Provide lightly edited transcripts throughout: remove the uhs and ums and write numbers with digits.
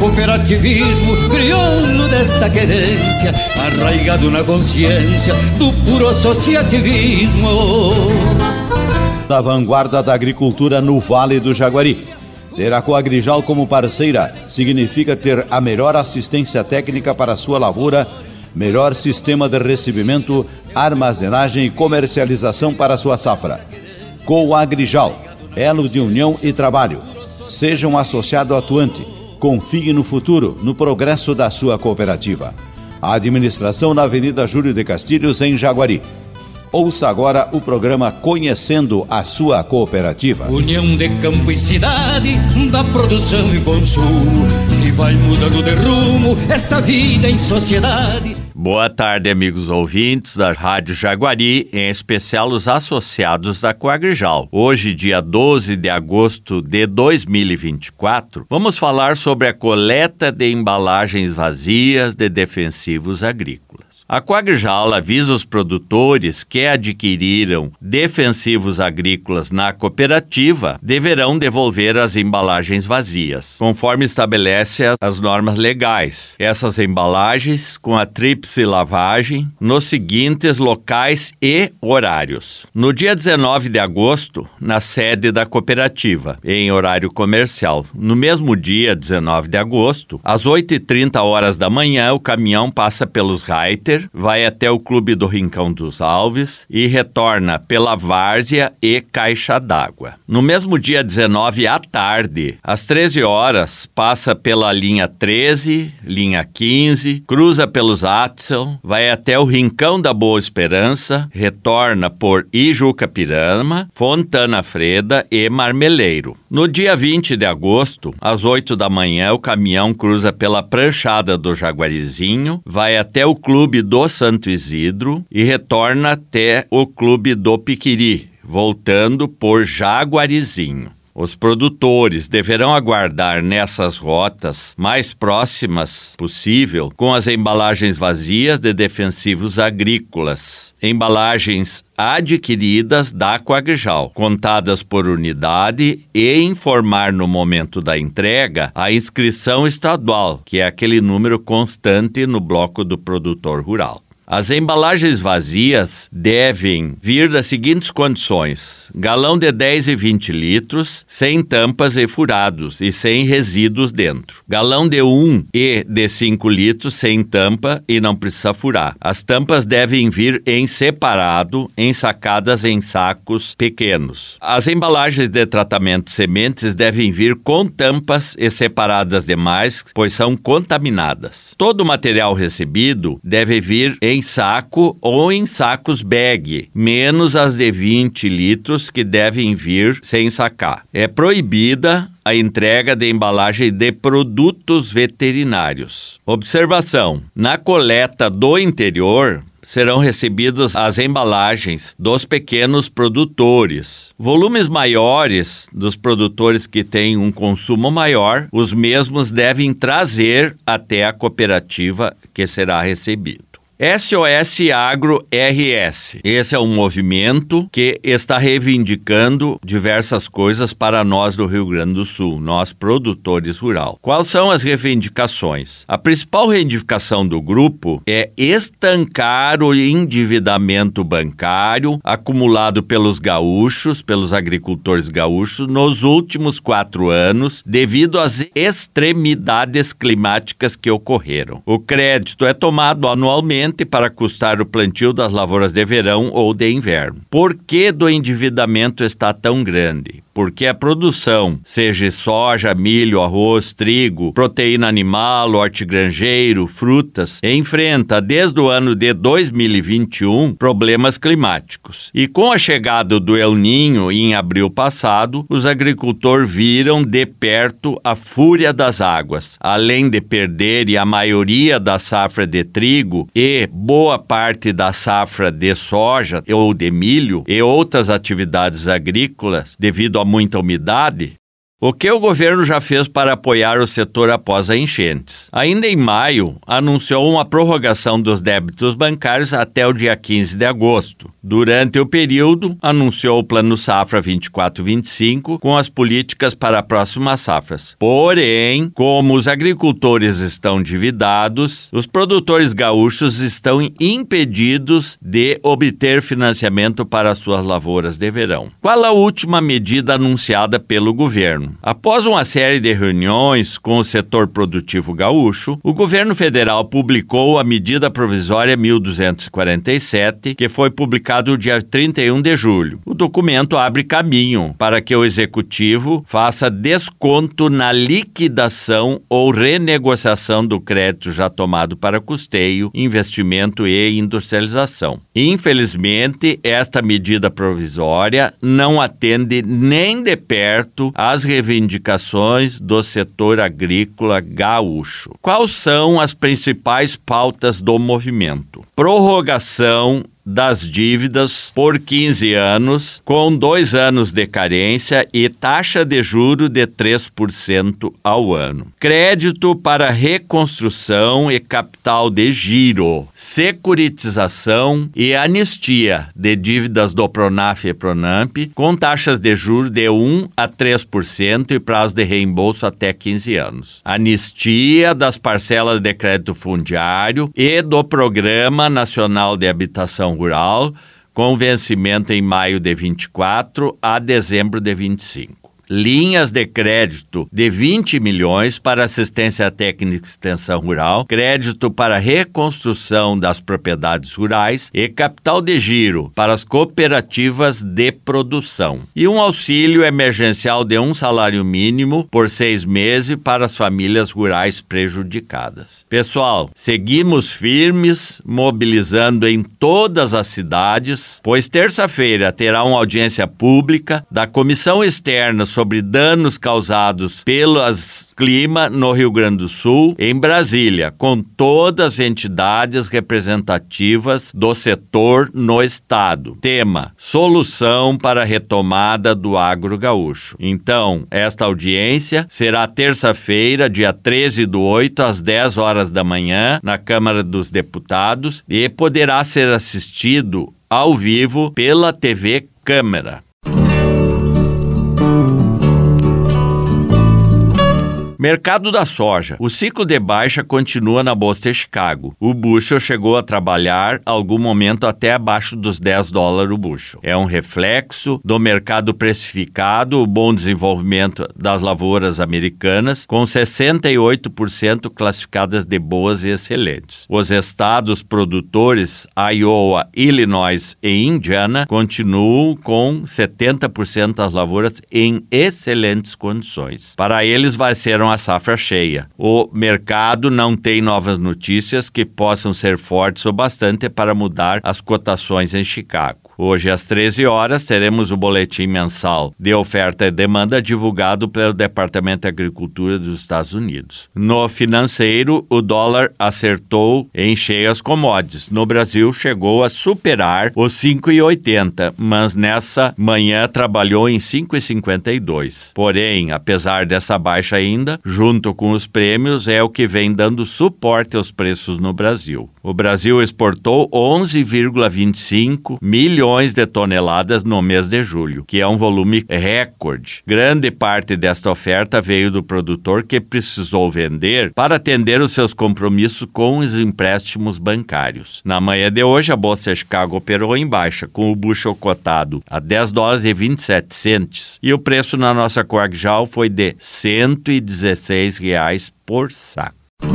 cooperativismo crioulo desta querência, arraigado na consciência do puro associativismo. Da vanguarda da agricultura no Vale do Jaguari. Ter a Coagrijal como parceira significa ter a melhor assistência técnica para a sua lavoura, melhor sistema de recebimento, armazenagem e comercialização para a sua safra. Coagrijal, elo de união e trabalho. Seja um associado atuante. Confie no futuro, no progresso da sua cooperativa. A administração na Avenida Júlio de Castilhos, em Jaguari. Ouça agora o programa Conhecendo a Sua Cooperativa. União de campo e cidade, da produção e consumo, que vai mudando de rumo esta vida em sociedade. Boa tarde, amigos ouvintes da Rádio Jaguari, em especial os associados da Coagrijal. Hoje, dia 12 de agosto de 2024, vamos falar sobre a coleta de embalagens vazias de defensivos agrícolas. A Coagrijal avisa os produtores que adquiriram defensivos agrícolas na cooperativa deverão devolver as embalagens vazias, conforme estabelece as normas legais. Essas embalagens com a tríplice lavagem nos seguintes locais e horários. No dia 19 de agosto, na sede da cooperativa, em horário comercial. No mesmo dia, 19 de agosto, às 8h30 da manhã, o caminhão passa pelos Reiter, vai até o Clube do Rincão dos Alves e retorna pela Várzea e Caixa d'Água. No mesmo dia 19 à tarde, às 13 horas, passa pela linha 13, linha 15, cruza pelos Atzel, vai até o Rincão da Boa Esperança, retorna por Ijucapirama, Fontana Freda e Marmeleiro. No dia 20 de agosto, às 8 da manhã, o caminhão cruza pela Pranchada do Jaguarizinho, vai até o Clube do Santo Isidro e retorna até o Clube do Piquiri, voltando por Jaguarizinho. Os produtores deverão aguardar nessas rotas mais próximas possível com as embalagens vazias de defensivos agrícolas, embalagens adquiridas da Coagrijal, contadas por unidade e informar no momento da entrega a inscrição estadual, que é aquele número constante no bloco do produtor rural. As embalagens vazias devem vir das seguintes condições: galão de 10 e 20 litros, sem tampas e furados e sem resíduos dentro. Galão de 1 e de 5 litros, sem tampa e não precisa furar. As tampas devem vir em separado, ensacadas em sacos pequenos. As embalagens de tratamento de sementes devem vir com tampas e separadas demais, pois são contaminadas. Todo o material recebido deve vir em saco ou em sacos bag, menos as de 20 litros que devem vir sem sacar. É proibida a entrega de embalagem de produtos veterinários. Observação: na coleta do interior, serão recebidas as embalagens dos pequenos produtores. Volumes maiores dos produtores que têm um consumo maior, os mesmos devem trazer até a cooperativa que será recebido. SOS Agro RS. Esse é um movimento que está reivindicando diversas coisas para nós do Rio Grande do Sul, nós produtores rurais. Quais são as reivindicações? A principal reivindicação do grupo é estancar o endividamento bancário acumulado pelos gaúchos, pelos agricultores gaúchos, nos últimos 4 anos, devido às extremidades climáticas que ocorreram. O crédito é tomado anualmente para custar o plantio das lavouras de verão ou de inverno. Por que do endividamento está tão grande? Porque a produção, seja soja, milho, arroz, trigo, proteína animal, hortigranjeiro, frutas, enfrenta desde o ano de 2021 problemas climáticos. E com a chegada do El Niño em abril passado, os agricultores viram de perto a fúria das águas. Além de perderem a maioria da safra de trigo e boa parte da safra de soja ou de milho e outras atividades agrícolas devido a muita umidade, O que o governo já fez para apoiar o setor após as enchentes? Ainda em maio, anunciou uma prorrogação dos débitos bancários até o dia 15 de agosto. Durante o período, anunciou o Plano Safra 24-25 com as políticas para as próximas safras. Porém, como os agricultores estão endividados, os produtores gaúchos estão impedidos de obter financiamento para suas lavouras de verão. Qual a última medida anunciada pelo governo? Após uma série de reuniões com o setor produtivo gaúcho, o governo federal publicou a medida provisória 1247, que foi publicada no dia 31 de julho. O documento abre caminho para que o executivo faça desconto na liquidação ou renegociação do crédito já tomado para custeio, investimento e industrialização. Infelizmente, esta medida provisória não atende nem de perto às reivindicações do setor agrícola gaúcho. Quais são as principais pautas do movimento? Prorrogação das dívidas por 15 anos, com 2 anos de carência e taxa de juro de 3% ao ano. Crédito para reconstrução e capital de giro. Securitização e anistia de dívidas do Pronaf e Pronamp, com taxas de juros de 1 a 3% e prazo de reembolso até 15 anos. Anistia das parcelas de crédito fundiário e do Programa Nacional de Habitação Rural, com vencimento em maio de 24 a dezembro de 25. Linhas de crédito de 20 milhões para assistência técnica e extensão rural, crédito para reconstrução das propriedades rurais e capital de giro para as cooperativas de produção. E um auxílio emergencial de 1 salário mínimo por 6 meses para as famílias rurais prejudicadas. Pessoal, seguimos firmes, mobilizando em todas as cidades, pois terça-feira terá uma audiência pública da Comissão Externa sobre danos causados pelos clima no Rio Grande do Sul, em Brasília, com todas as entidades representativas do setor no estado. Tema: solução para a retomada do agro gaúcho. Então, esta audiência será terça-feira, dia 13/8, às 10 horas da manhã, na Câmara dos Deputados, e poderá ser assistido ao vivo pela TV Câmara. Mercado da soja. O ciclo de baixa continua na Bolsa de Chicago. O bushel chegou a trabalhar algum momento até abaixo dos $10 o bushel. É um reflexo do mercado precificado, o bom desenvolvimento das lavouras americanas, com 68% classificadas de boas e excelentes. Os estados produtores, Iowa, Illinois e Indiana, continuam com 70% das lavouras em excelentes condições. Para eles vai ser uma safra cheia. O mercado não tem novas notícias que possam ser fortes o bastante para mudar as cotações em Chicago. Hoje, às 13 horas, teremos o boletim mensal de oferta e demanda divulgado pelo Departamento de Agricultura dos Estados Unidos. No financeiro, o dólar acertou em cheio as commodities. No Brasil, chegou a superar os 5,80, mas nessa manhã trabalhou em 5,52. Porém, apesar dessa baixa ainda, junto com os prêmios, é o que vem dando suporte aos preços no Brasil. O Brasil exportou 11,25 milhões de toneladas no mês de julho, que é um volume recorde. Grande parte desta oferta veio do produtor que precisou vender para atender os seus compromissos com os empréstimos bancários. Na manhã de hoje, a Bolsa de Chicago operou em baixa, com o bushel cotado a $10,27 e o preço na nossa Coagjal foi de R$ 116 por saco.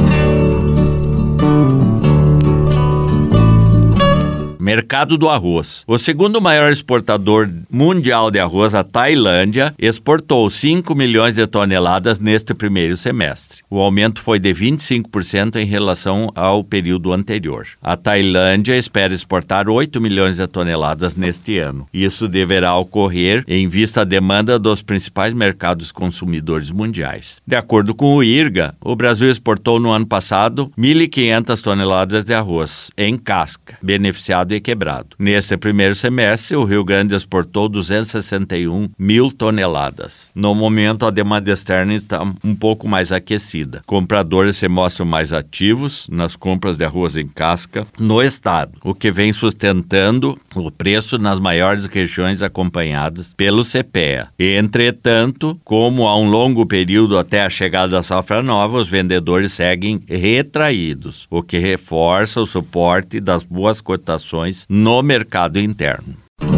Mercado do arroz. O segundo maior exportador mundial de arroz, a Tailândia, exportou 5 milhões de toneladas neste primeiro semestre. O aumento foi de 25% em relação ao período anterior. A Tailândia espera exportar 8 milhões de toneladas neste ano. Isso deverá ocorrer em vista à demanda dos principais mercados consumidores mundiais. De acordo com o IRGA, o Brasil exportou no ano passado 1.500 toneladas de arroz em casca, beneficiado de quebrado. Nesse primeiro semestre, o Rio Grande exportou 261 mil toneladas. No momento, a demanda externa está um pouco mais aquecida. Compradores se mostram mais ativos nas compras de arroz em casca no estado, o que vem sustentando o preço nas maiores regiões acompanhadas pelo CPEA. Entretanto, como há um longo período até a chegada da safra nova, os vendedores seguem retraídos, o que reforça o suporte das boas cotações no mercado interno.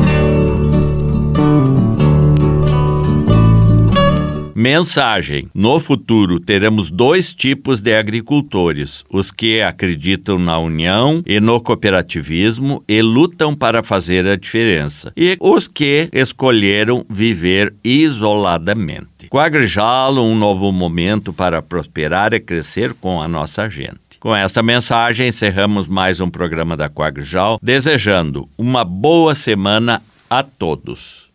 Mensagem: no futuro teremos dois tipos de agricultores, os que acreditam na união e no cooperativismo e lutam para fazer a diferença, e os que escolheram viver isoladamente. Coagrijal, um novo momento para prosperar e crescer com a nossa gente. Com esta mensagem, encerramos mais um programa da Coagrijal, desejando uma boa semana a todos.